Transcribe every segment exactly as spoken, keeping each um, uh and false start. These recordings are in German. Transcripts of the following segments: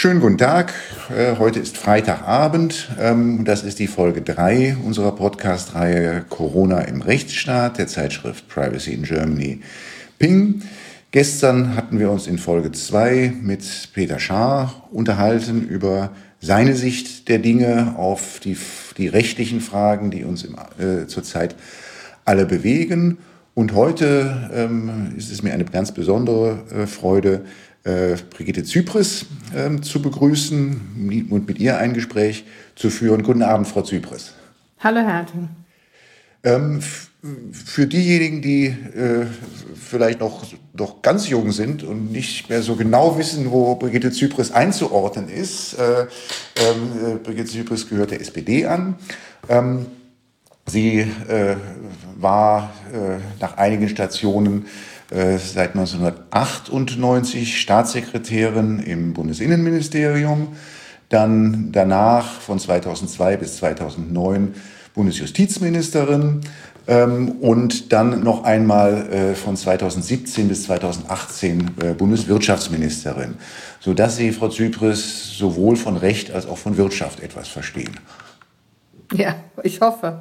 Schönen guten Tag. Heute ist Freitagabend. Das ist die Folge drei unserer Podcast-Reihe Corona im Rechtsstaat der Zeitschrift Privacy in Germany Ping. Gestern hatten wir uns in Folge zwei mit Peter Schaar unterhalten über seine Sicht der Dinge auf die, die rechtlichen Fragen, die uns im, äh, zurzeit alle bewegen. Und heute ähm, ist es mir eine ganz besondere äh, Freude, äh, Brigitte Zypris äh, zu begrüßen und mit ihr ein Gespräch zu führen. Guten Abend, Frau Zypris. Hallo, Herr Harting. Ähm, f- für diejenigen, die äh, vielleicht noch, noch ganz jung sind und nicht mehr so genau wissen, wo Brigitte Zypris einzuordnen ist, äh, äh, Brigitte Zypris gehört der S P D an. Ähm, sie äh, war äh, nach einigen Stationen äh, seit neunzehnhundertachtundneunzig Staatssekretärin im Bundesinnenministerium, dann danach von zweitausendzwei bis zweitausendneun Bundesjustizministerin ähm, und dann noch einmal äh, von zweitausendsiebzehn bis zweitausendachtzehn äh, Bundeswirtschaftsministerin, sodass Sie, Frau Zypris, sowohl von Recht als auch von Wirtschaft etwas verstehen. Ja, ich hoffe.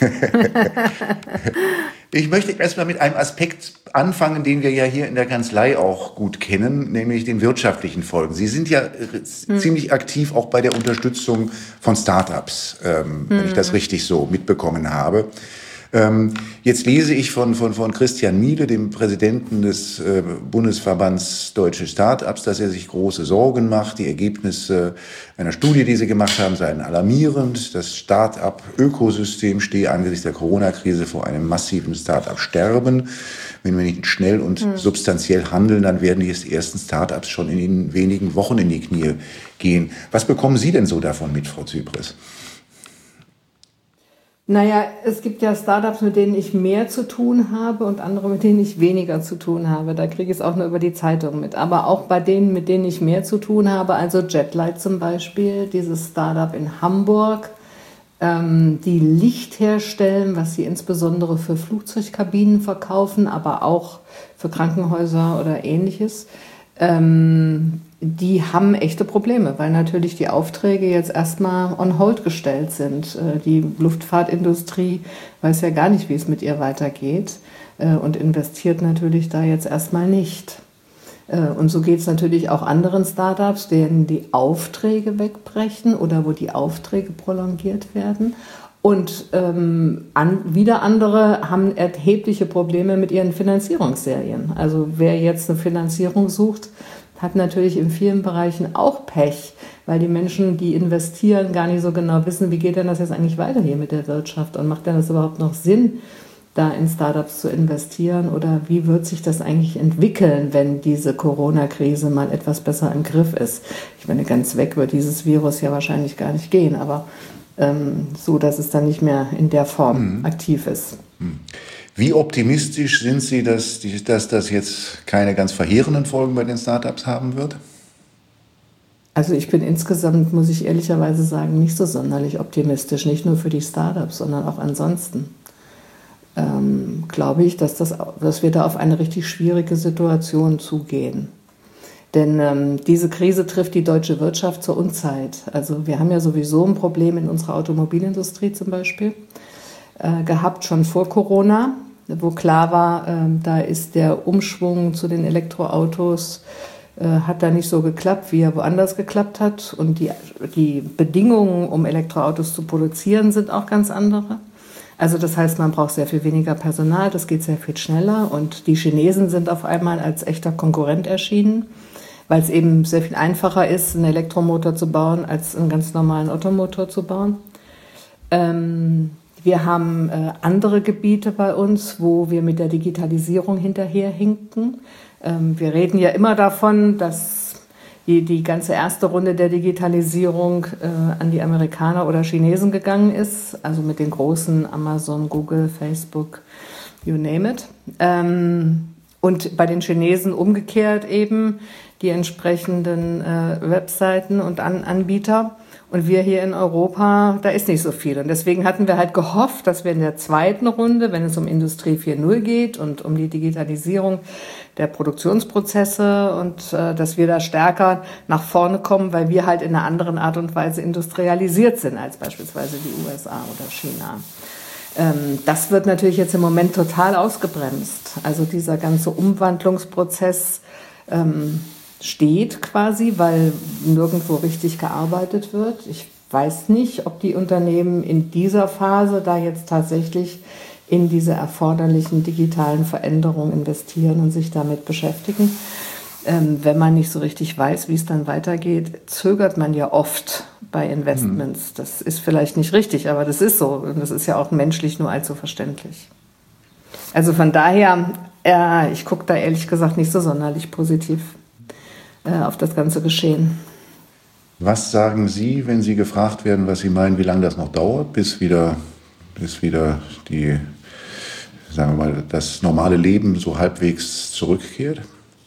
Ich möchte erstmal mit einem Aspekt anfangen, den wir ja hier in der Kanzlei auch gut kennen, nämlich den wirtschaftlichen Folgen. Sie sind ja hm. ziemlich aktiv auch bei der Unterstützung von Start-ups, ähm, hm. wenn ich das richtig so mitbekommen habe. Ähm, jetzt lese ich von, von, von Christian Miele, dem Präsidenten des äh, Bundesverbands Deutsche Start-ups, dass er sich große Sorgen macht. Die Ergebnisse einer Studie, die sie gemacht haben, seien alarmierend. Das Start-up-Ökosystem stehe angesichts der Corona-Krise vor einem massiven Start-up-Sterben. Wenn wir nicht schnell und hm. substanziell handeln, dann werden die ersten Start-ups schon in wenigen Wochen in die Knie gehen. Was bekommen Sie denn so davon mit, Frau Zypris? Naja, es gibt ja Startups, mit denen ich mehr zu tun habe und andere, mit denen ich weniger zu tun habe. Da kriege ich es auch nur über die Zeitung mit. Aber auch bei denen, mit denen ich mehr zu tun habe, also Jetlight zum Beispiel, dieses Startup in Hamburg, ähm, die Licht herstellen, was sie insbesondere für Flugzeugkabinen verkaufen, aber auch für Krankenhäuser oder Ähnliches. Ähm, die haben echte Probleme, weil natürlich die Aufträge jetzt erstmal on hold gestellt sind. Die Luftfahrtindustrie weiß ja gar nicht, wie es mit ihr weitergeht und investiert natürlich da jetzt erstmal nicht. Und so geht es natürlich auch anderen Startups, denen die Aufträge wegbrechen oder wo die Aufträge prolongiert werden. Und ähm, an, wieder andere haben erhebliche Probleme mit ihren Finanzierungsserien. Also wer jetzt eine Finanzierung sucht, hat natürlich in vielen Bereichen auch Pech, weil die Menschen, die investieren, gar nicht so genau wissen, wie geht denn das jetzt eigentlich weiter hier mit der Wirtschaft und macht denn das überhaupt noch Sinn, da in Startups zu investieren oder wie wird sich das eigentlich entwickeln, wenn diese Corona-Krise mal etwas besser im Griff ist. Ich meine, ganz weg wird dieses Virus ja wahrscheinlich gar nicht gehen, aber ähm, so, dass es dann nicht mehr in der Form mhm. aktiv ist. Mhm. Wie optimistisch sind Sie, dass, die, dass das jetzt keine ganz verheerenden Folgen bei den Startups haben wird? Also ich bin insgesamt, muss ich ehrlicherweise sagen, nicht so sonderlich optimistisch, nicht nur für die Startups, sondern auch ansonsten. Ähm, glaube ich, dass, das, dass wir da auf eine richtig schwierige Situation zugehen. Denn ähm, diese Krise trifft die deutsche Wirtschaft zur Unzeit. Also wir haben ja sowieso ein Problem in unserer Automobilindustrie zum Beispiel äh, gehabt, schon vor Corona, wo klar war, äh, da ist der Umschwung zu den Elektroautos, äh, hat da nicht so geklappt, wie er woanders geklappt hat. Und die, die Bedingungen, um Elektroautos zu produzieren, sind auch ganz andere. Also das heißt, man braucht sehr viel weniger Personal, das geht sehr viel schneller. Und die Chinesen sind auf einmal als echter Konkurrent erschienen, weil es eben sehr viel einfacher ist, einen Elektromotor zu bauen, als einen ganz normalen Automotor zu bauen. Ähm, Wir haben äh, andere Gebiete bei uns, wo wir mit der Digitalisierung hinterherhinken. Ähm, wir reden ja immer davon, dass die, die ganze erste Runde der Digitalisierung äh, an die Amerikaner oder Chinesen gegangen ist, also mit den großen Amazon, Google, Facebook, you name it. Ähm, Und bei den Chinesen umgekehrt eben die entsprechenden äh, Webseiten und An- Anbieter. Und wir hier in Europa, da ist nicht so viel. Und deswegen hatten wir halt gehofft, dass wir in der zweiten Runde, wenn es um Industrie vier Punkt null geht und um die Digitalisierung der Produktionsprozesse und äh, dass wir da stärker nach vorne kommen, weil wir halt in einer anderen Art und Weise industrialisiert sind als beispielsweise die U S A oder China. Ähm, das wird natürlich jetzt im Moment total ausgebremst. Also dieser ganze Umwandlungsprozess ähm, steht quasi, weil nirgendwo richtig gearbeitet wird. Ich weiß nicht, ob die Unternehmen in dieser Phase da jetzt tatsächlich in diese erforderlichen digitalen Veränderungen investieren und sich damit beschäftigen. Ähm, wenn man nicht so richtig weiß, wie es dann weitergeht, zögert man ja oft bei Investments. Mhm. Das ist vielleicht nicht richtig, aber das ist so. Und das ist ja auch menschlich nur allzu verständlich. Also von daher, äh, ich gucke da ehrlich gesagt nicht so sonderlich positiv äh, auf das ganze Geschehen. Was sagen Sie, wenn Sie gefragt werden, was Sie meinen, wie lange das noch dauert, bis wieder, bis wieder die, sagen wir mal, das normale Leben so halbwegs zurückkehrt?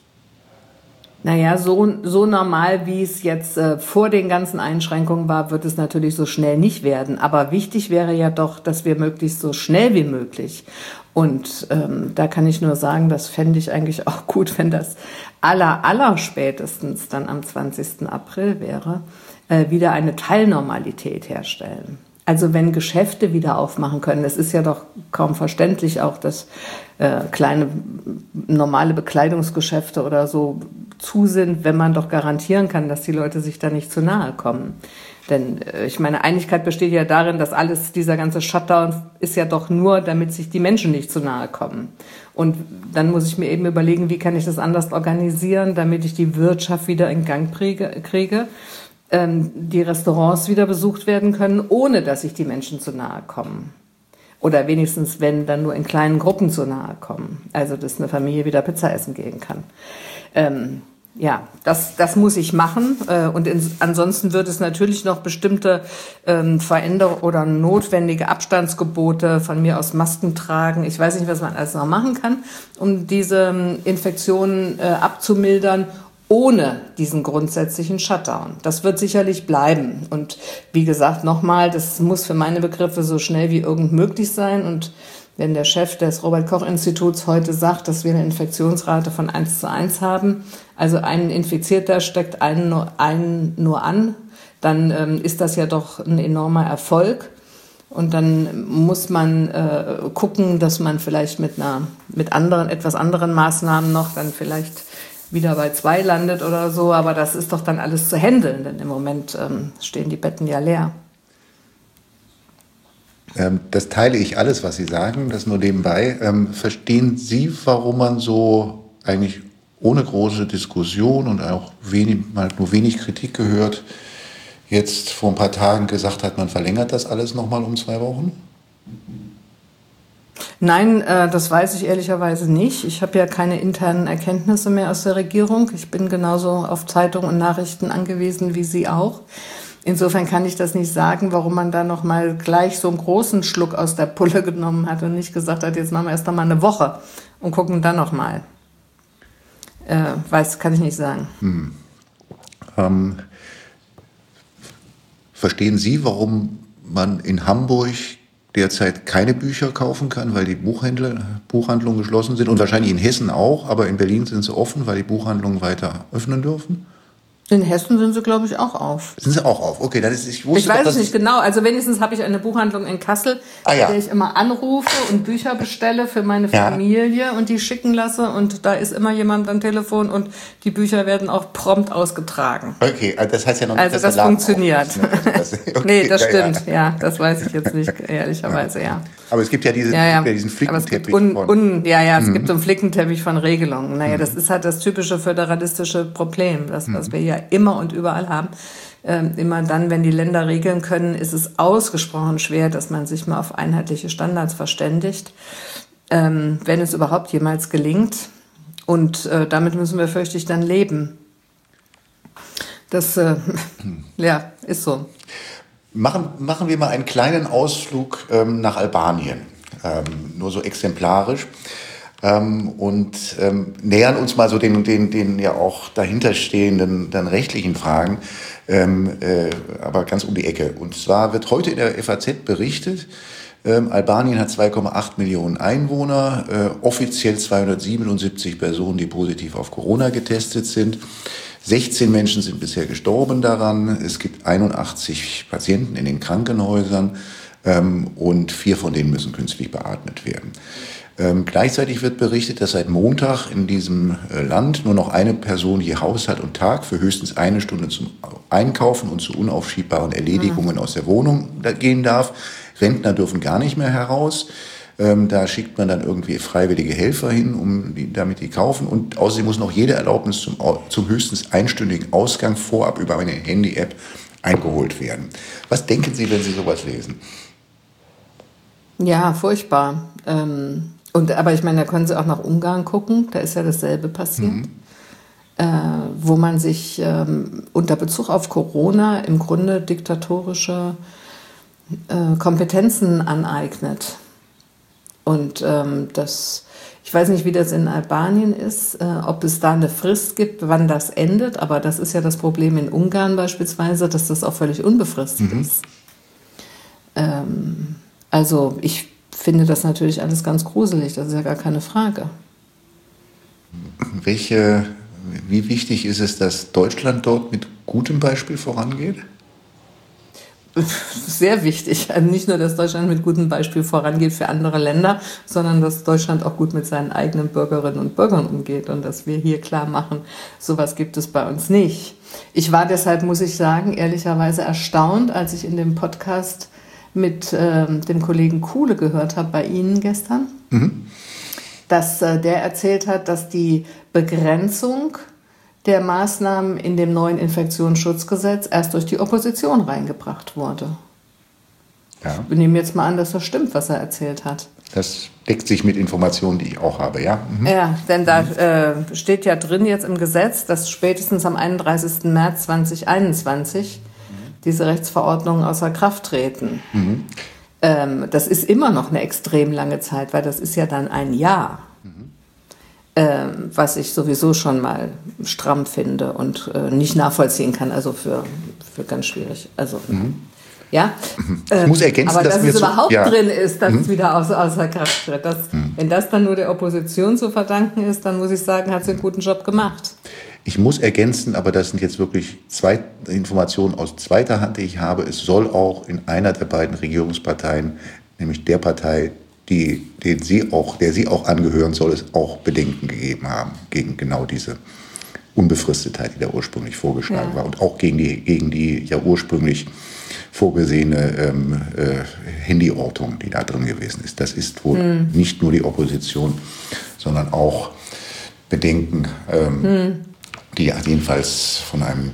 Naja, so, so normal, wie es jetzt äh, vor den ganzen Einschränkungen war, wird es natürlich so schnell nicht werden. Aber wichtig wäre ja doch, dass wir möglichst so schnell wie möglich. Und ähm, da kann ich nur sagen, das fände ich eigentlich auch gut, wenn das aller, aller spätestens dann am zwanzigsten April wäre, äh, wieder eine Teilnormalität herstellen. Also wenn Geschäfte wieder aufmachen können, es ist ja doch kaum verständlich auch, dass äh, kleine normale Bekleidungsgeschäfte oder so zu sind, wenn man doch garantieren kann, dass die Leute sich da nicht zu nahe kommen. Denn äh, ich meine, Einigkeit besteht ja darin, dass alles, dieser ganze Shutdown ist ja doch nur, damit sich die Menschen nicht zu nahe kommen. Und dann muss ich mir eben überlegen, wie kann ich das anders organisieren, damit ich die Wirtschaft wieder in Gang kriege, ähm, die Restaurants wieder besucht werden können, ohne dass sich die Menschen zu nahe kommen. Oder wenigstens, wenn, dann nur in kleinen Gruppen zu nahe kommen. Also, dass eine Familie wieder Pizza essen gehen kann. Ähm, ja, das, das muss ich machen. Äh, und in, ansonsten wird es natürlich noch bestimmte ähm, Veränderungen oder notwendige Abstandsgebote, von mir aus Masken tragen. Ich weiß nicht, was man alles noch machen kann, um diese ähm, Infektionen äh, abzumildern, ohne diesen grundsätzlichen Shutdown. Das wird sicherlich bleiben. Und wie gesagt, nochmal, das muss für meine Begriffe so schnell wie irgend möglich sein. Und wenn der Chef des Robert-Koch-Instituts heute sagt, dass wir eine Infektionsrate von eins zu eins haben, also ein Infizierter steckt einen nur, einen nur an, dann ähm, ist das ja doch ein enormer Erfolg. Und dann muss man äh, gucken, dass man vielleicht mit einer, mit anderen, etwas anderen Maßnahmen noch dann vielleicht wieder bei zwei landet oder so, aber das ist doch dann alles zu handeln, denn im Moment ähm, stehen die Betten ja leer. Ähm, das teile ich alles, was Sie sagen, das nur nebenbei. Ähm, verstehen Sie, warum man so eigentlich ohne große Diskussion und auch wenig, mal nur wenig Kritik gehört, jetzt vor ein paar Tagen gesagt hat, man verlängert das alles nochmal um zwei Wochen? Nein, äh, das weiß ich ehrlicherweise nicht. Ich habe ja keine internen Erkenntnisse mehr aus der Regierung. Ich bin genauso auf Zeitungen und Nachrichten angewiesen wie Sie auch. Insofern kann ich das nicht sagen, warum man da noch mal gleich so einen großen Schluck aus der Pulle genommen hat und nicht gesagt hat, jetzt machen wir erst noch mal eine Woche und gucken dann noch mal. Äh, weiß, kann ich nicht sagen. Hm. Ähm, verstehen Sie, warum man in Hamburg derzeit keine Bücher kaufen kann, weil die Buchhändler, Buchhandlungen geschlossen sind und wahrscheinlich in Hessen auch, aber in Berlin sind sie offen, weil die Buchhandlungen weiter öffnen dürfen? In Hessen sind sie, glaube ich, auch auf. Sind sie auch auf? Okay, dann ist ich wusste Ich weiß doch, es nicht genau. Also wenigstens habe ich eine Buchhandlung in Kassel, ah, ja. bei der ich immer anrufe und Bücher bestelle für meine Ja. Familie und die schicken lasse. Und da ist immer jemand am Telefon und die Bücher werden auch prompt ausgetragen. Okay, das heißt ja noch nicht, Also dass das der Laden funktioniert. auf ist, ne? Also das, okay, Nee, das ja, stimmt. Ja. Ja, das weiß ich jetzt nicht, ehrlicherweise, ja. Aber es gibt ja, diese, Ja, ja. gibt ja diesen Aber es gibt Flickenteppich un, von... un, ja, ja, es Mhm. gibt so einen Flickenteppich von Regelungen. Naja, Mhm. das ist halt das typische föderalistische Problem, das, was wir ja immer und überall haben. Ähm, immer dann, wenn die Länder regeln können, ist es ausgesprochen schwer, dass man sich mal auf einheitliche Standards verständigt, ähm, wenn es überhaupt jemals gelingt. Und äh, damit müssen wir, fürchte ich, dann leben. Das, äh, ja, ist so. Machen, machen wir mal einen kleinen Ausflug ähm, nach Albanien, ähm, nur so exemplarisch. ähm, und ähm, nähern uns mal so den, den, den ja auch dahinterstehenden dann rechtlichen Fragen, ähm, äh, aber ganz um die Ecke. Und zwar wird heute in der F A Z berichtet, ähm, Albanien hat zwei Komma acht Millionen Einwohner, äh, offiziell zweihundertsiebenundsiebzig Personen, die positiv auf Corona getestet sind. sechzehn Menschen sind bisher gestorben daran. Es gibt einundachtzig Patienten in den Krankenhäusern ähm, und vier von denen müssen künstlich beatmet werden. Ähm, gleichzeitig wird berichtet, dass seit Montag in diesem äh, Land nur noch eine Person je Haushalt und Tag für höchstens eine Stunde zum Einkaufen und zu unaufschiebbaren Erledigungen mhm. aus der Wohnung gehen darf. Rentner dürfen gar nicht mehr heraus. Ähm, da schickt man dann irgendwie freiwillige Helfer hin, um die, damit die kaufen. Und außerdem muss noch jede Erlaubnis zum, zum höchstens einstündigen Ausgang vorab über eine Handy-App eingeholt werden. Was denken Sie, wenn Sie sowas lesen? Ja, furchtbar. Ähm, und, aber ich meine, da können Sie auch nach Ungarn gucken. Da ist ja dasselbe passiert. Mhm. Äh, wo man sich ähm, unter Bezug auf Corona im Grunde diktatorische äh, Kompetenzen aneignet. Und ähm, das, ich weiß nicht, wie das in Albanien ist, äh, ob es da eine Frist gibt, wann das endet. Aber das ist ja das Problem in Ungarn beispielsweise, dass das auch völlig unbefristet mhm. ist. Ähm, also ich finde das natürlich alles ganz gruselig, das ist ja gar keine Frage. Welche, wie wichtig ist es, dass Deutschland dort mit gutem Beispiel vorangeht? Sehr wichtig. Also nicht nur, dass Deutschland mit gutem Beispiel vorangeht für andere Länder, sondern dass Deutschland auch gut mit seinen eigenen Bürgerinnen und Bürgern umgeht und dass wir hier klar machen, sowas gibt es bei uns nicht. Ich war deshalb, muss ich sagen, ehrlicherweise erstaunt, als ich in dem Podcast mit äh, dem Kollegen Kuhle gehört habe bei Ihnen gestern, mhm. dass äh, der erzählt hat, dass die Begrenzung der Maßnahmen in dem neuen Infektionsschutzgesetz erst durch die Opposition reingebracht wurde. Ja. Ich nehme jetzt mal an, dass das stimmt, was er erzählt hat. Das deckt sich mit Informationen, die ich auch habe, ja. Mhm. Ja, denn da äh, steht ja drin jetzt im Gesetz, dass spätestens am einunddreißigsten März zweitausendeinundzwanzig mhm. diese Rechtsverordnungen außer Kraft treten. Mhm. Ähm, das ist immer noch eine extrem lange Zeit, weil das ist ja dann ein Jahr. Mhm. Ähm, was ich sowieso schon mal stramm finde und äh, nicht nachvollziehen kann, also für, für ganz schwierig. Also, mhm. ja. Ich muss ergänzen, aber dass, dass es zu, überhaupt ja. drin ist, dass mhm. es wieder außer, außer Kraft tritt. Das, mhm. Wenn das dann nur der Opposition zu verdanken ist, dann muss ich sagen, hat sie einen guten Job gemacht. Ich muss ergänzen, aber das sind jetzt wirklich zwei Informationen aus zweiter Hand, die ich habe. Es soll auch in einer der beiden Regierungsparteien, nämlich der Partei, die, den sie auch, der sie auch angehören soll, es auch Bedenken gegeben haben gegen genau diese Unbefristetheit, die da ursprünglich vorgeschlagen ja. war und auch gegen die, gegen die ja ursprünglich vorgesehene ähm, äh, Handyortung, die da drin gewesen ist. Das ist wohl hm. nicht nur die Opposition, sondern auch Bedenken, ähm, hm. die jedenfalls von einem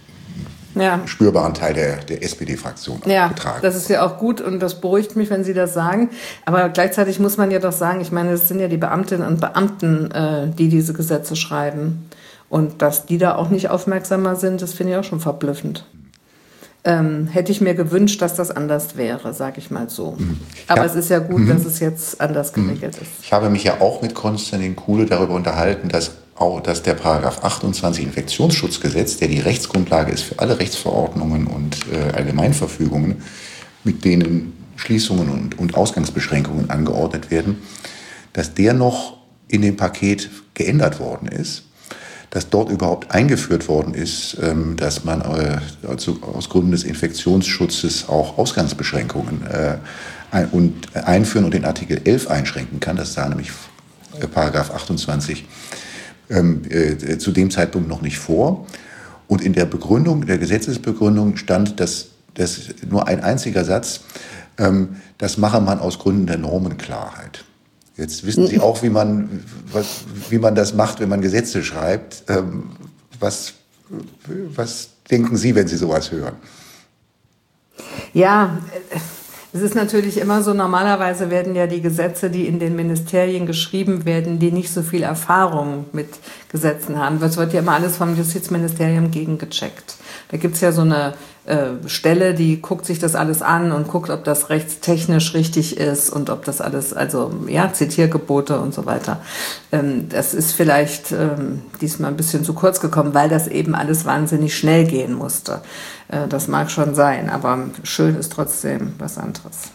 ja. spürbaren Teil der, der S P D-Fraktion ja, getragen. Das ist ja auch gut und das beruhigt mich, wenn Sie das sagen. Aber gleichzeitig muss man ja doch sagen, ich meine, es sind ja die Beamtinnen und Beamten, äh, die diese Gesetze schreiben. Und dass die da auch nicht aufmerksamer sind, das finde ich auch schon verblüffend. Ähm, hätte ich mir gewünscht, dass das anders wäre, sage ich mal so. Mhm. Aber ja. es ist ja gut, mhm. dass es jetzt anders geregelt mhm. ist. Ich habe mich ja auch mit Konstantin Kuhle darüber unterhalten, dass auch, dass der Paragraph achtundzwanzig Infektionsschutzgesetz, der die Rechtsgrundlage ist für alle Rechtsverordnungen und äh, Allgemeinverfügungen, mit denen Schließungen und, und Ausgangsbeschränkungen angeordnet werden, dass der noch in dem Paket geändert worden ist, dass dort überhaupt eingeführt worden ist, ähm, dass man äh, also aus Gründen des Infektionsschutzes auch Ausgangsbeschränkungen äh, ein, und einführen und den Artikel elf einschränken kann. Das sah nämlich äh, Paragraph achtundzwanzig Ähm, äh, zu dem Zeitpunkt noch nicht vor. Und in der Begründung, der Gesetzesbegründung stand, dass, dass nur ein einziger Satz, ähm, das mache man aus Gründen der Normenklarheit. Jetzt wissen Sie auch, wie man, was, wie man das macht, wenn man Gesetze schreibt. Ähm, was, was denken Sie, wenn Sie sowas hören? Ja, es ist natürlich immer so, normalerweise werden ja die Gesetze, die in den Ministerien geschrieben werden, die nicht so viel Erfahrung mit Gesetzen haben. Das wird ja immer alles vom Justizministerium gegengecheckt. Da gibt es ja so eine äh, Stelle, die guckt sich das alles an und guckt, ob das rechtstechnisch richtig ist und ob das alles, also ja, Zitiergebote und so weiter. Ähm, das ist vielleicht ähm, diesmal ein bisschen zu kurz gekommen, weil das eben alles wahnsinnig schnell gehen musste. Äh, das mag schon sein, aber schön ist trotzdem was anderes.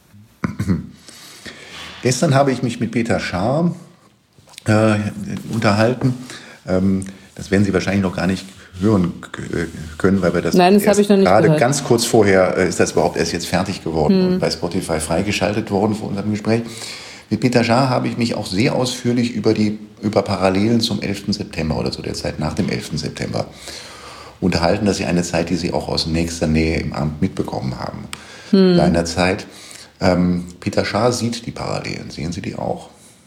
Gestern habe ich mich mit Peter Schaar äh, unterhalten. Ähm, das werden Sie wahrscheinlich noch gar nicht hören können, weil wir das, Nein, das habe ich noch nicht gerade gehört. Ganz kurz vorher äh, ist das überhaupt erst jetzt fertig geworden hm. und bei Spotify freigeschaltet worden vor unserem Gespräch. Mit Peter Schaar habe ich mich auch sehr ausführlich über die über Parallelen zum elften September oder zu der Zeit nach dem elften September unterhalten. Das ist ja eine Zeit, die Sie auch aus nächster Nähe im Amt mitbekommen haben. Hm. Seinerzeit. Ähm, Peter Schaar sieht die Parallelen. Sehen Sie die auch?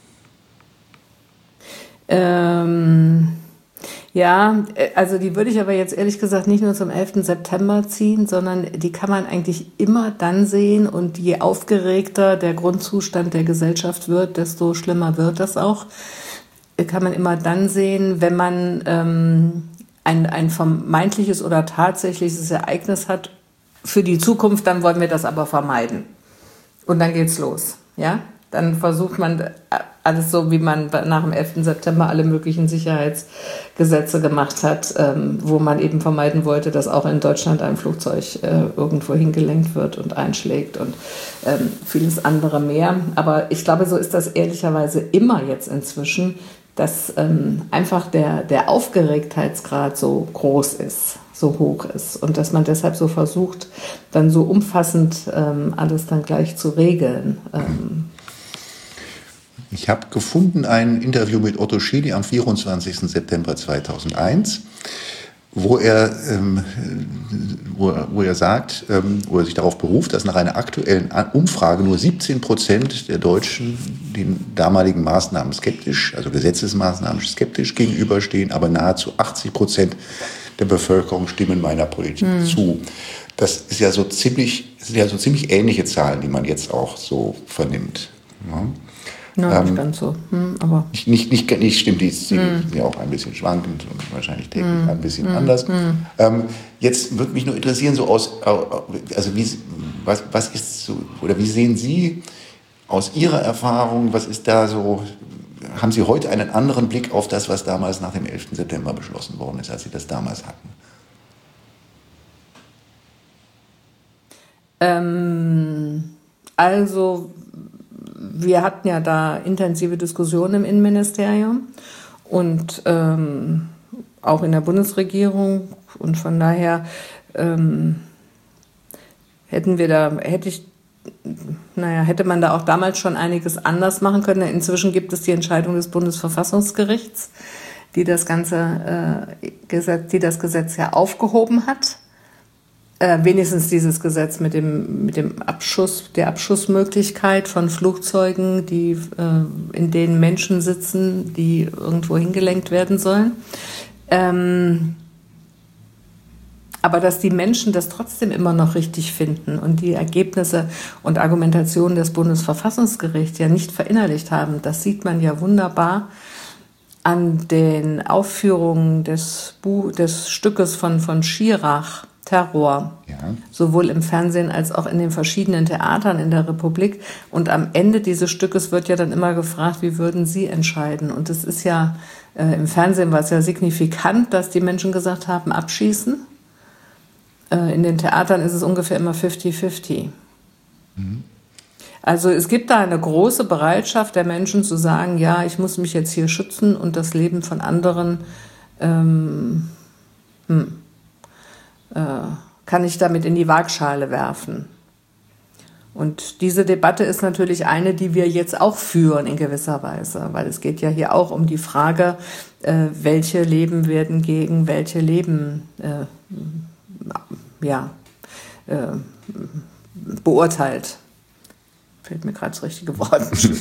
Ähm, ja, also die würde ich aber jetzt ehrlich gesagt nicht nur zum elften September ziehen, sondern die kann man eigentlich immer dann sehen und je aufgeregter der Grundzustand der Gesellschaft wird, desto schlimmer wird das auch. Kann man immer dann sehen, wenn man ähm, ein, ein vermeintliches oder tatsächliches Ereignis hat für die Zukunft, dann wollen wir das aber vermeiden. Und dann geht's los, ja? Dann versucht man alles so, wie man nach dem elften September alle möglichen Sicherheitsgesetze gemacht hat, ähm, wo man eben vermeiden wollte, dass auch in Deutschland ein Flugzeug äh, irgendwo hingelenkt wird und einschlägt und ähm, vieles andere mehr. Aber ich glaube, so ist das ehrlicherweise immer jetzt inzwischen, dass ähm, einfach der, der Aufgeregtheitsgrad so groß ist, so hoch ist und dass man deshalb so versucht, dann so umfassend ähm, alles dann gleich zu regeln. Ähm. Ich habe gefunden ein Interview mit Otto Schily am vierundzwanzigsten September zweitausendeins, wo er, ähm, wo, wo er sagt, ähm, wo er sich darauf beruft, dass nach einer aktuellen Umfrage nur siebzehn Prozent der Deutschen den damaligen Maßnahmen skeptisch, also Gesetzesmaßnahmen skeptisch gegenüberstehen, aber nahezu achtzig Prozent der Bevölkerung stimmen meiner Politik hm. zu. Das ist ja so ziemlich, sind ja so ziemlich ähnliche Zahlen, die man jetzt auch so vernimmt. Ja. Ja, nicht ähm, ganz so, hm, aber... Nicht, nicht, nicht, nicht stimmt, die sind hm. ja auch ein bisschen schwankend und wahrscheinlich täglich hm. ein bisschen hm. anders. Hm. Ähm, jetzt würde mich nur interessieren, so aus, also wie, was, was ist so, oder wie sehen Sie aus Ihrer Erfahrung, was ist da so, haben Sie heute einen anderen Blick auf das, was damals nach dem elften September beschlossen worden ist, als Sie das damals hatten? Ähm, also... Wir hatten ja da intensive Diskussionen im Innenministerium und ähm, auch in der Bundesregierung und von daher ähm, hätten wir da, hätte ich, naja, hätte man da auch damals schon einiges anders machen können. Inzwischen gibt es die Entscheidung des Bundesverfassungsgerichts, die das ganze äh, Gesetz, die das Gesetz ja aufgehoben hat. Äh, wenigstens dieses Gesetz mit dem, mit dem Abschuss, der Abschussmöglichkeit von Flugzeugen, die, äh, in denen Menschen sitzen, die irgendwo hingelenkt werden sollen. Ähm, aber dass die Menschen das trotzdem immer noch richtig finden und die Ergebnisse und Argumentationen des Bundesverfassungsgerichts ja nicht verinnerlicht haben, das sieht man ja wunderbar an den Aufführungen des, Bu- des Stückes von, von Schirach, Terror, ja. Sowohl im Fernsehen als auch in den verschiedenen Theatern in der Republik. Und am Ende dieses Stückes wird ja dann immer gefragt, wie würden Sie entscheiden? Und es ist ja, äh, im Fernsehen war es ja signifikant, dass die Menschen gesagt haben, abschießen. Äh, in den Theatern ist es ungefähr immer fifty fifty. Mhm. Also es gibt da eine große Bereitschaft der Menschen zu sagen, ja, ich muss mich jetzt hier schützen und das Leben von anderen ähm, hm, kann ich damit in die Waagschale werfen. Und diese Debatte ist natürlich eine, die wir jetzt auch führen in gewisser Weise, weil es geht ja hier auch um die Frage, äh, welche Leben werden gegen welche Leben äh, ja, äh, beurteilt. Fällt mir gerade das richtige Wort.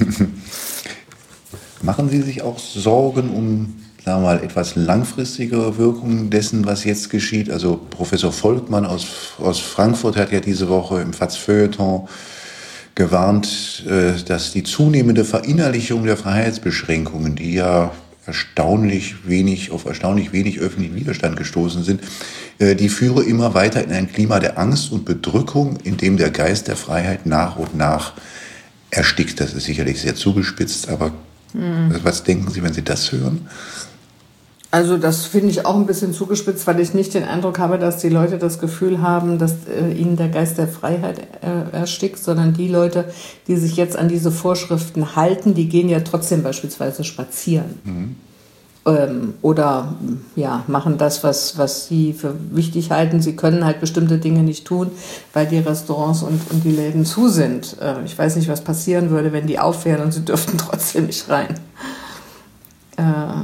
Machen Sie sich auch Sorgen um, sagen wir mal, etwas langfristigere Wirkungen dessen, was jetzt geschieht? Also Professor Volkmann aus, aus Frankfurt hat ja diese Woche im F A Z-Feuilleton gewarnt, dass die zunehmende Verinnerlichung der Freiheitsbeschränkungen, die ja erstaunlich wenig, auf erstaunlich wenig öffentlichen Widerstand gestoßen sind, äh, die führe immer weiter in ein Klima der Angst und Bedrückung, in dem der Geist der Freiheit nach und nach erstickt. Das ist sicherlich sehr zugespitzt, aber mhm. was denken Sie, wenn Sie das hören? Also das finde ich auch ein bisschen zugespitzt, weil ich nicht den Eindruck habe, dass die Leute das Gefühl haben, dass äh, ihnen der Geist der Freiheit äh, erstickt, sondern die Leute, die sich jetzt an diese Vorschriften halten, die gehen ja trotzdem beispielsweise spazieren. Mhm. Ähm, oder ja, machen das, was, was sie für wichtig halten. Sie können halt bestimmte Dinge nicht tun, weil die Restaurants und, und die Läden zu sind. Äh, ich weiß nicht, was passieren würde, wenn die aufhören und sie dürften trotzdem nicht rein. Äh,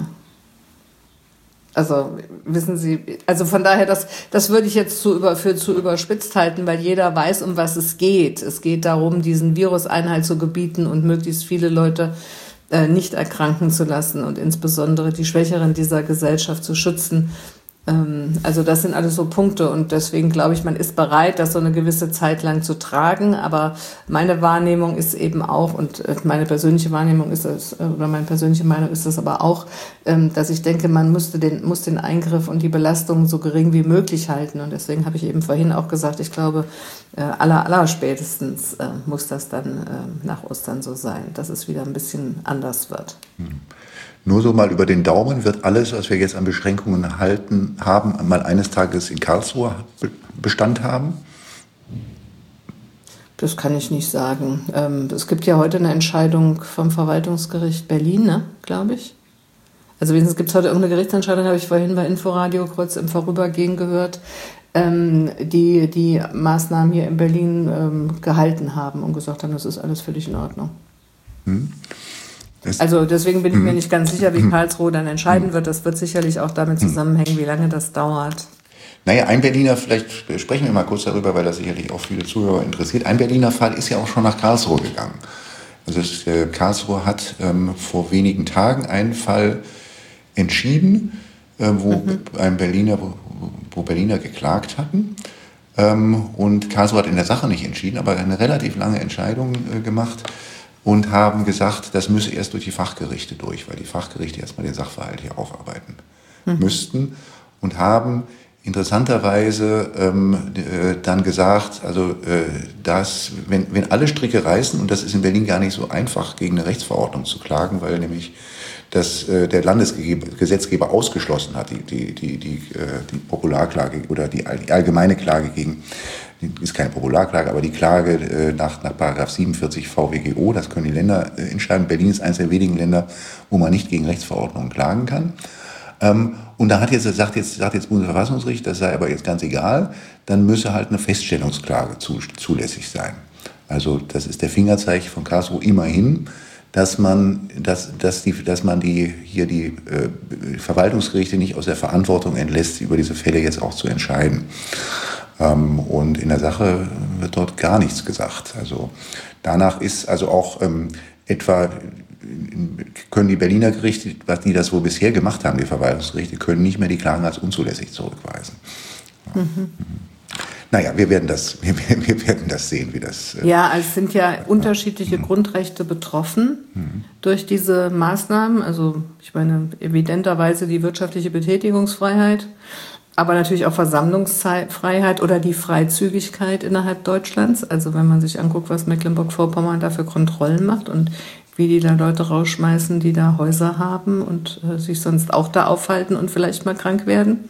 Also wissen Sie, also von daher, das, das würde ich jetzt zu über, für zu überspitzt halten, weil jeder weiß, um was es geht. Es geht darum, diesen Virus Einhalt zu gebieten und möglichst viele Leute äh, nicht erkranken zu lassen und insbesondere die Schwächeren dieser Gesellschaft zu schützen. Ähm, also das sind alles so Punkte und deswegen glaube ich, man ist bereit, das so eine gewisse Zeit lang zu tragen. Aber meine Wahrnehmung ist eben auch, und meine persönliche Wahrnehmung ist das, oder meine persönliche Meinung ist das aber auch, dass ich denke, man müsste den, muss den Eingriff und die Belastung so gering wie möglich halten. Und deswegen habe ich eben vorhin auch gesagt, ich glaube, aller, aller spätestens muss das dann nach Ostern so sein, dass es wieder ein bisschen anders wird. Hm. Nur so mal über den Daumen, wird alles, was wir jetzt an Beschränkungen erhalten haben, mal eines Tages in Karlsruhe Bestand haben? Das kann ich nicht sagen. Ähm, es gibt ja heute eine Entscheidung vom Verwaltungsgericht Berlin, ne, glaube ich. Also wenigstens gibt es heute irgendeine Gerichtsentscheidung, habe ich vorhin bei Inforadio kurz im Vorübergehen gehört, ähm, die die Maßnahmen hier in Berlin ähm, gehalten haben und gesagt haben, das ist alles völlig in Ordnung. Hm. Also deswegen bin ich mir nicht ganz sicher, wie Karlsruhe dann entscheiden wird. Das wird sicherlich auch damit zusammenhängen, wie lange das dauert. Naja, ein Berliner, vielleicht sprechen wir mal kurz darüber, weil das sicherlich auch viele Zuhörer interessiert. Ein Berliner Fall ist ja auch schon nach Karlsruhe gegangen. Also es, äh, Karlsruhe hat ähm, vor wenigen Tagen einen Fall entschieden, äh, wo, mhm. ein Berliner, wo, wo Berliner geklagt hatten. Ähm, und Karlsruhe hat in der Sache nicht entschieden, aber eine relativ lange Entscheidung äh, gemacht. Und haben gesagt, das müsse erst durch die Fachgerichte durch, weil die Fachgerichte erstmal den Sachverhalt hier aufarbeiten mhm. müssten. Und haben interessanterweise ähm, äh, dann gesagt, also äh, dass, wenn, wenn alle Stricke reißen, und das ist in Berlin gar nicht so einfach, gegen eine Rechtsverordnung zu klagen, weil nämlich das, äh, der Landesgesetzgeber ausgeschlossen hat, die, die, die, die, äh, die Popularklage oder die, die allgemeine Klage gegen, ist keine Popularklage, aber die Klage äh, nach, nach Paragraph siebenundvierzig V W G O, das können die Länder äh, entscheiden. Berlin ist eines der wenigen Länder, wo man nicht gegen Rechtsverordnungen klagen kann. Ähm, und da hat jetzt, sagt jetzt, sagt jetzt Bundesverfassungsgericht, das sei aber jetzt ganz egal, dann müsse halt eine Feststellungsklage zu, zulässig sein. Also das ist der Fingerzeig von Karlsruhe immerhin, dass man, dass, dass die, dass man die, hier die äh, Verwaltungsgerichte nicht aus der Verantwortung entlässt, über diese Fälle jetzt auch zu entscheiden. Ähm, und in der Sache wird dort gar nichts gesagt. Also danach ist also auch ähm, etwa, können die Berliner Gerichte, was die das wohl bisher gemacht haben, die Verwaltungsgerichte, können nicht mehr die Klagen als unzulässig zurückweisen. Ja. Mhm. Naja, wir werden das, wir, wir werden das sehen, wie das... Äh ja, also es sind ja unterschiedliche mhm. Grundrechte betroffen mhm. durch diese Maßnahmen. Also ich meine, evidenterweise die wirtschaftliche Betätigungsfreiheit, aber natürlich auch Versammlungsfreiheit oder die Freizügigkeit innerhalb Deutschlands. Also wenn man sich anguckt, was Mecklenburg-Vorpommern da für Kontrollen macht und wie die da Leute rausschmeißen, die da Häuser haben und äh, sich sonst auch da aufhalten und vielleicht mal krank werden.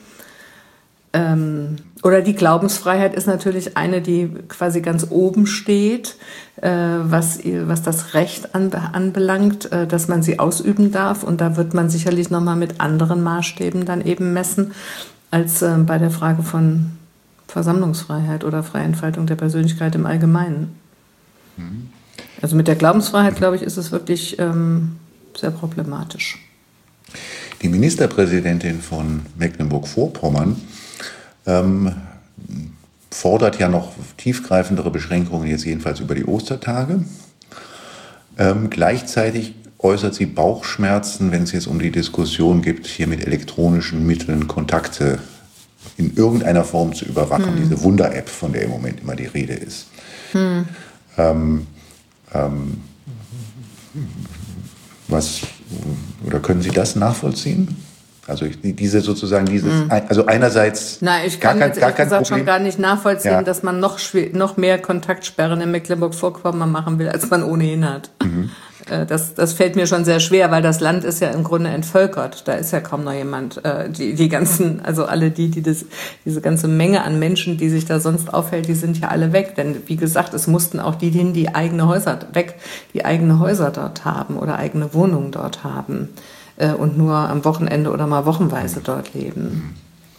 Ähm, oder die Glaubensfreiheit ist natürlich eine, die quasi ganz oben steht, äh, was, was das Recht an, anbelangt, äh, dass man sie ausüben darf. Und da wird man sicherlich nochmal mit anderen Maßstäben dann eben messen, als äh, bei der Frage von Versammlungsfreiheit oder Freientfaltung der Persönlichkeit im Allgemeinen. Mhm. Also mit der Glaubensfreiheit, glaube ich, ist es wirklich ähm, sehr problematisch. Die Ministerpräsidentin von Mecklenburg-Vorpommern ähm, fordert ja noch tiefgreifendere Beschränkungen, jetzt jedenfalls über die Ostertage. Ähm, gleichzeitig äußert sie Bauchschmerzen, wenn es jetzt um die Diskussion geht, hier mit elektronischen Mitteln Kontakte in irgendeiner Form zu überwachen. Hm. Diese Wunder-App, von der im Moment immer die Rede ist. Hm. Ähm, ähm, Was, oder können Sie das nachvollziehen? Also diese sozusagen dieses, mm. also einerseits Nein, ich kann gar jetzt kein, gar kein gesagt Problem. schon gar nicht nachvollziehen, ja. dass man noch noch mehr Kontaktsperren in Mecklenburg-Vorpommern machen will, als man ohnehin hat. Mhm. Das, das fällt mir schon sehr schwer, weil das Land ist ja im Grunde entvölkert. Da ist ja kaum noch jemand. Die, die ganzen, also alle die, die das, diese ganze Menge an Menschen, die sich da sonst aufhält, die sind ja alle weg. Denn wie gesagt, es mussten auch die hin, die eigene Häuser weg, die eigene Häuser dort haben oder eigene Wohnungen dort haben. Und nur am Wochenende oder mal wochenweise dort leben.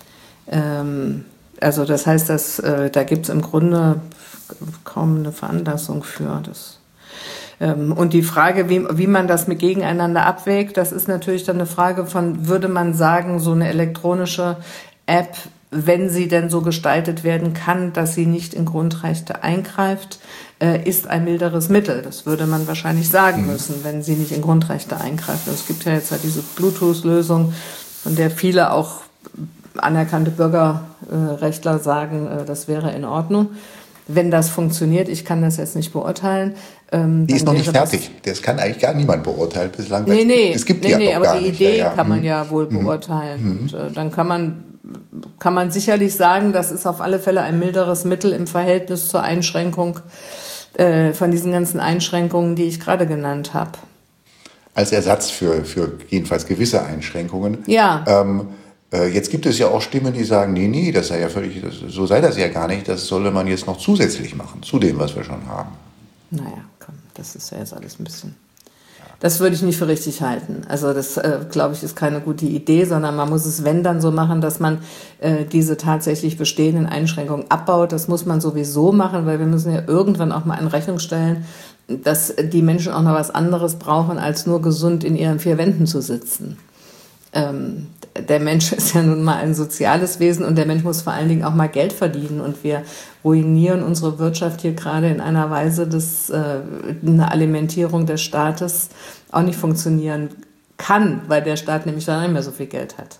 Ähm, also das heißt, dass, äh, da gibt es im Grunde kaum eine Veranlassung für das. Ähm, und die Frage, wie, wie man das mit gegeneinander abwägt, das ist natürlich dann eine Frage von, würde man sagen, so eine elektronische App, wenn sie denn so gestaltet werden kann, dass sie nicht in Grundrechte eingreift, äh, ist ein milderes Mittel. Das würde man wahrscheinlich sagen müssen, wenn sie nicht in Grundrechte eingreift. Und es gibt ja jetzt ja diese Bluetooth-Lösung, von der viele auch anerkannte Bürgerrechtler sagen, äh, das wäre in Ordnung. Wenn das funktioniert, ich kann das jetzt nicht beurteilen. Ähm, die ist noch nicht fertig. Das, das kann eigentlich gar niemand beurteilen bislang. Nee, nee, es gibt nee, die ja nee, noch aber gar die nicht. Idee ja, ja. kann man hm. ja wohl hm. beurteilen. Hm. Und äh, dann kann man, kann man sicherlich sagen, das ist auf alle Fälle ein milderes Mittel im Verhältnis zur Einschränkung äh, von diesen ganzen Einschränkungen, die ich gerade genannt habe. Als Ersatz für, für jedenfalls gewisse Einschränkungen. Ja. Ähm, äh, jetzt gibt es ja auch Stimmen, die sagen, nee, nee, das sei ja völlig, das, so sei das ja gar nicht, das solle man jetzt noch zusätzlich machen, zu dem, was wir schon haben. Naja, komm, das ist ja jetzt alles ein bisschen... Das würde ich nicht für richtig halten. Also das, äh, glaube ich, ist keine gute Idee, sondern man muss es, wenn, dann so machen, dass man äh, diese tatsächlich bestehenden Einschränkungen abbaut. Das muss man sowieso machen, weil wir müssen ja irgendwann auch mal in Rechnung stellen, dass die Menschen auch noch was anderes brauchen, als nur gesund in ihren vier Wänden zu sitzen. Ähm, der Mensch ist ja nun mal ein soziales Wesen und der Mensch muss vor allen Dingen auch mal Geld verdienen und wir ruinieren unsere Wirtschaft hier gerade in einer Weise, dass äh, eine Alimentierung des Staates auch nicht funktionieren kann, weil der Staat nämlich dann nicht mehr so viel Geld hat.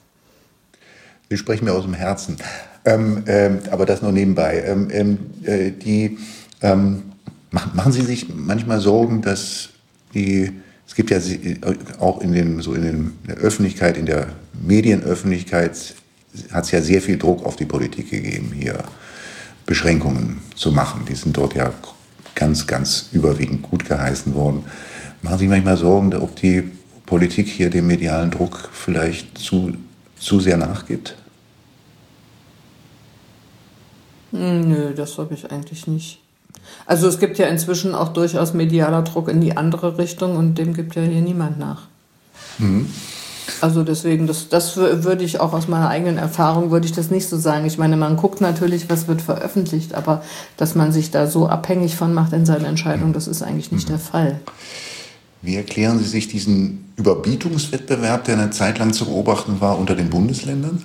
Sie sprechen mir aus dem Herzen, ähm, ähm, aber das nur nebenbei. Ähm, ähm, äh, die, ähm, machen Sie sich manchmal Sorgen, dass die Es gibt ja auch in, den, so in, den, in der Öffentlichkeit, in der Medienöffentlichkeit hat es ja sehr viel Druck auf die Politik gegeben, hier Beschränkungen zu machen. Die sind dort ja ganz, ganz überwiegend gut geheißen worden. Machen Sie sich manchmal Sorgen, ob die Politik hier dem medialen Druck vielleicht zu, zu sehr nachgibt? Nö, das habe ich eigentlich nicht. Also es gibt ja inzwischen auch durchaus medialer Druck in die andere Richtung und dem gibt ja hier niemand nach. Mhm. Also deswegen, das, das würde ich auch aus meiner eigenen Erfahrung, würde ich das nicht so sagen. Ich meine, man guckt natürlich, was wird veröffentlicht, aber dass man sich da so abhängig von macht in seinen Entscheidungen, das ist eigentlich nicht mhm. der Fall. Wie erklären Sie sich diesen Überbietungswettbewerb, der eine Zeit lang zu beobachten war unter den Bundesländern?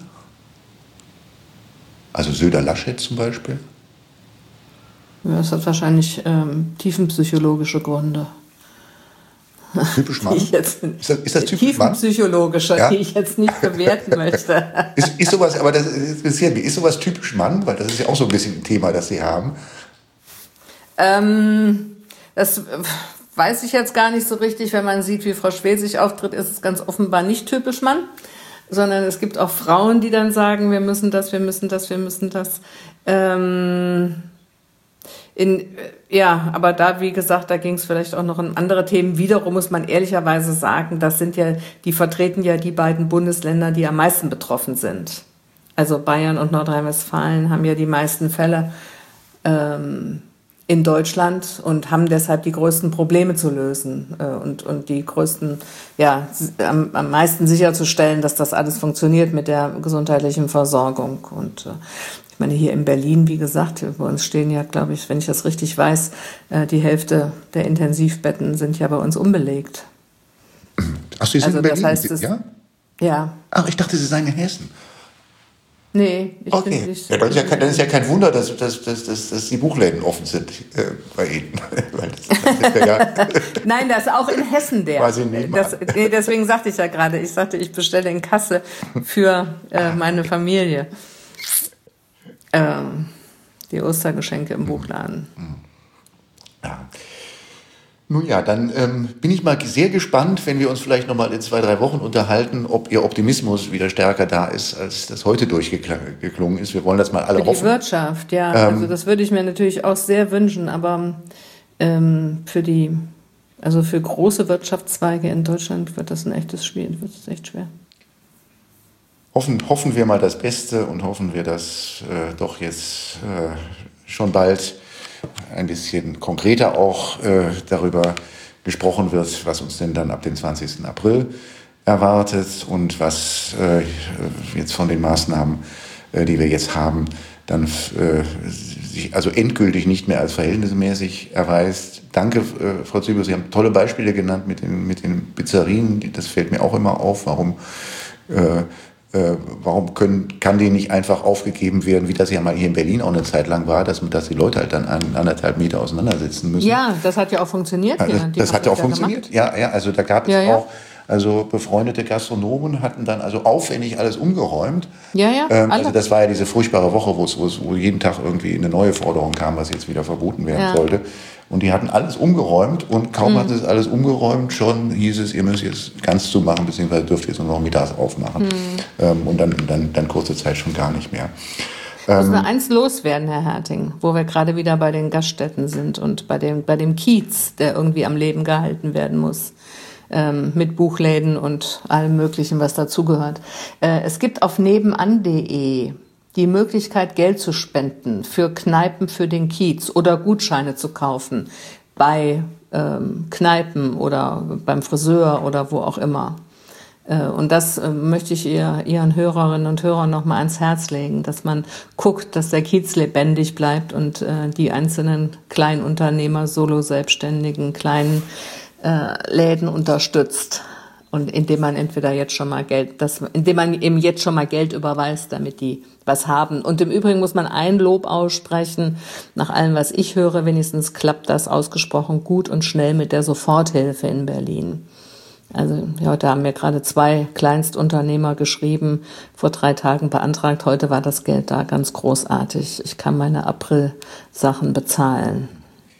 Also Söder-Laschet zum Beispiel? Ja, das hat wahrscheinlich ähm, tiefenpsychologische Gründe. Typisch Mann? Ist das, ist das typisch Mann? Tiefenpsychologische, ja? Die ich jetzt nicht bewerten möchte. ist, ist sowas, aber das interessiert mich, ist sowas typisch Mann? Weil das ist ja auch so ein bisschen ein Thema, das Sie haben. Ähm, das weiß ich jetzt gar nicht so richtig. Wenn man sieht, wie Frau Schwesig auftritt, ist es ganz offenbar nicht typisch Mann. Sondern es gibt auch Frauen, die dann sagen, wir müssen das, wir müssen das, wir müssen das. Ähm... In, ja, aber da, wie gesagt, da ging es vielleicht auch noch um andere Themen. Wiederum muss man ehrlicherweise sagen, das sind ja, die vertreten ja die beiden Bundesländer, die am meisten betroffen sind. Also Bayern und Nordrhein-Westfalen haben ja die meisten Fälle ähm, in Deutschland und haben deshalb die größten Probleme zu lösen äh, und, und die größten, ja, am, am meisten sicherzustellen, dass das alles funktioniert mit der gesundheitlichen Versorgung. Und äh, ich meine, hier in Berlin, wie gesagt, bei uns stehen ja, glaube ich, wenn ich das richtig weiß, die Hälfte der Intensivbetten sind ja bei uns unbelegt. Ach, Sie sind also, in Berlin? Das heißt, es, ja? Ja. Ach, ich dachte, Sie seien in Hessen. Nee, ich okay. bin nicht. Ja, dann, ist ja kein, dann ist ja kein Wunder, dass, dass, dass, dass, dass die Buchläden offen sind äh, bei Ihnen. Weil das, das sind wir ja Nein, das ist auch in Hessen der. Quasi das, nee, deswegen sagte ich ja gerade, ich sagte, ich bestelle in Kassel für äh, meine Familie. Ähm, die Ostergeschenke im Buchladen. Ja. Nun ja, dann ähm, bin ich mal sehr gespannt, wenn wir uns vielleicht noch mal in zwei, drei Wochen unterhalten, ob Ihr Optimismus wieder stärker da ist, als das heute durchgeklungen ist. Wir wollen das mal alle hoffen. Für die hoffen. Wirtschaft, ja. Ähm, also das würde ich mir natürlich auch sehr wünschen, aber ähm, für die, also für große Wirtschaftszweige in Deutschland wird das ein echtes Spiel, wird es echt schwer. Hoffen, hoffen wir mal das Beste und hoffen wir, dass äh, doch jetzt äh, schon bald ein bisschen konkreter auch äh, darüber gesprochen wird, was uns denn dann ab dem zwanzigsten April erwartet und was äh, jetzt von den Maßnahmen, äh, die wir jetzt haben, dann äh, sich also endgültig nicht mehr als verhältnismäßig erweist. Danke, äh, Frau Züber, Sie haben tolle Beispiele genannt mit den, mit den Pizzerien. Das fällt mir auch immer auf, warum äh, Äh, warum können, kann die nicht einfach aufgegeben werden, wie das ja mal hier in Berlin auch eine Zeit lang war, dass, dass die Leute halt dann einen, anderthalb Meter auseinandersitzen müssen. Ja, das hat ja auch funktioniert. Also, hier. Das hat ja auch funktioniert. Ja, ja, also da gab es ja, ja. auch, also befreundete Gastronomen hatten dann also aufwendig alles umgeräumt. Ja, ja, ähm, also das war ja diese furchtbare Woche, wo es, wo jeden Tag irgendwie eine neue Forderung kam, was jetzt wieder verboten werden ja. sollte. Und die hatten alles umgeräumt und kaum mhm. hatten sie es alles umgeräumt, schon hieß es, ihr müsst jetzt ganz zumachen, beziehungsweise dürft jetzt nur noch mittags aufmachen. Mhm. Ähm, und dann, dann, dann kurze Zeit schon gar nicht mehr. Ich muss nur eins loswerden, Herr Herting, wo wir gerade wieder bei den Gaststätten sind und bei dem, bei dem Kiez, der irgendwie am Leben gehalten werden muss. Ähm, mit Buchläden und allem Möglichen, was dazugehört. Äh, es gibt auf nebenan punkt de die Möglichkeit, Geld zu spenden für Kneipen für den Kiez oder Gutscheine zu kaufen bei ähm, Kneipen oder beim Friseur oder wo auch immer. Äh, und das äh, möchte ich ihr, Ihren Hörerinnen und Hörern noch mal ans Herz legen, dass man guckt, dass der Kiez lebendig bleibt und äh, die einzelnen Kleinunternehmer, Solo-Selbstständigen, kleinen äh, Läden unterstützt. Und indem man entweder jetzt schon mal Geld, das, indem man eben jetzt schon mal Geld überweist, damit die was haben. Und im Übrigen muss man ein Lob aussprechen. Nach allem, was ich höre, wenigstens klappt das ausgesprochen gut und schnell mit der Soforthilfe in Berlin. Also heute haben mir gerade zwei Kleinstunternehmer geschrieben, vor drei Tagen beantragt. Heute war das Geld da, ganz großartig. Ich kann meine April-Sachen bezahlen.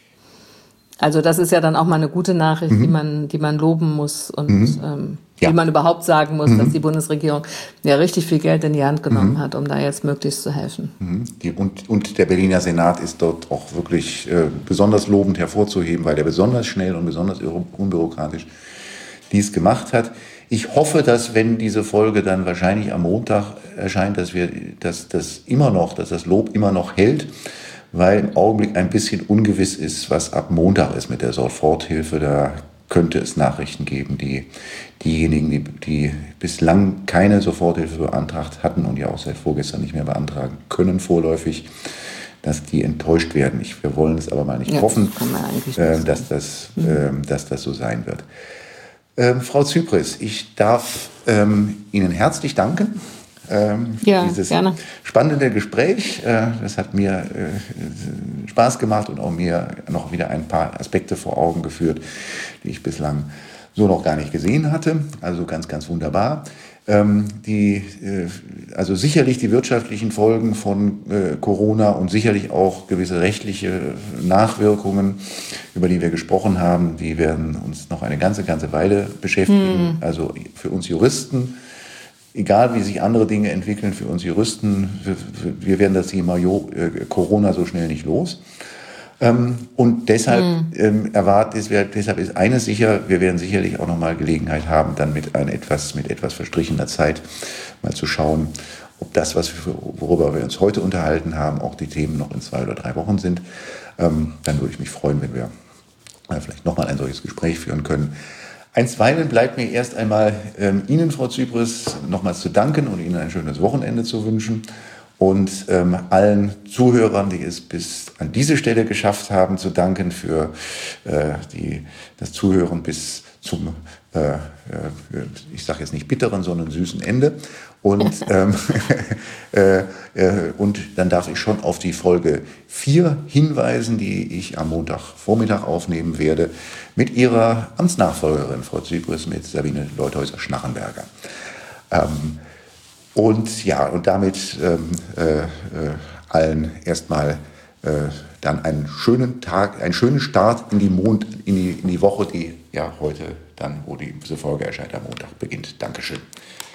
Also das ist ja dann auch mal eine gute Nachricht, mhm. die man, die man loben muss und mhm. ähm, ja. die man überhaupt sagen muss, mhm. dass die Bundesregierung ja richtig viel Geld in die Hand genommen mhm. hat, um da jetzt möglichst zu helfen. Mhm. Die, und, und der Berliner Senat ist dort auch wirklich äh, besonders lobend hervorzuheben, weil der besonders schnell und besonders unbürokratisch dies gemacht hat. Ich hoffe, dass, wenn diese Folge dann wahrscheinlich am Montag erscheint, dass wir, dass das immer noch, dass das Lob immer noch hält, weil im Augenblick ein bisschen ungewiss ist, was ab Montag ist mit der Soforthilfe. Da könnte es Nachrichten geben, die diejenigen, die, die bislang keine Soforthilfe beantragt hatten und ja auch seit vorgestern nicht mehr beantragen können vorläufig, dass die enttäuscht werden. Ich, wir wollen es aber mal nicht ja, hoffen, das äh, dass, das, mhm. äh, dass das so sein wird. Ähm, Frau Zypris, ich darf ähm, Ihnen herzlich danken. Ähm, ja, dieses gerne. spannende Gespräch, äh, das hat mir äh, Spaß gemacht und auch mir noch wieder ein paar Aspekte vor Augen geführt, die ich bislang so noch gar nicht gesehen hatte. Also ganz, ganz wunderbar. Ähm, die, äh, also sicherlich die wirtschaftlichen Folgen von äh, Corona und sicherlich auch gewisse rechtliche Nachwirkungen, über die wir gesprochen haben, die werden uns noch eine ganze, ganze Weile beschäftigen. Hm. Also für uns Juristen, egal wie sich andere Dinge entwickeln, für uns Juristen, wir, wir werden das Thema jo, äh, Corona so schnell nicht los. Ähm, und deshalb, mhm. ähm, erwartet, deshalb ist eines sicher, wir werden sicherlich auch nochmal Gelegenheit haben, dann mit, ein etwas, mit etwas verstrichener Zeit mal zu schauen, ob das, was wir, worüber wir uns heute unterhalten haben, auch die Themen noch in zwei oder drei Wochen sind. Ähm, dann würde ich mich freuen, wenn wir äh, vielleicht nochmal ein solches Gespräch führen können. Einstweilen bleibt mir erst einmal ähm, Ihnen, Frau Zypris, nochmals zu danken und Ihnen ein schönes Wochenende zu wünschen. Und ähm, allen Zuhörern, die es bis an diese Stelle geschafft haben, zu danken für äh, die, das Zuhören bis zum, äh, äh, ich sage jetzt nicht bitteren, sondern süßen Ende. Und, ähm, äh, äh, und dann darf ich schon auf die Folge vier hinweisen, die ich am Montagvormittag aufnehmen werde, mit Ihrer Amtsnachfolgerin, Frau Zypris, mit Sabine Leuthäuser-Schnarrenberger. Ähm, Und ja, und damit ähm, äh, allen erstmal äh, dann einen schönen Tag, einen schönen Start in die, Mond, in die, in die Woche, die ja heute dann, wo die, diese Folge erscheint, am Montag beginnt. Dankeschön.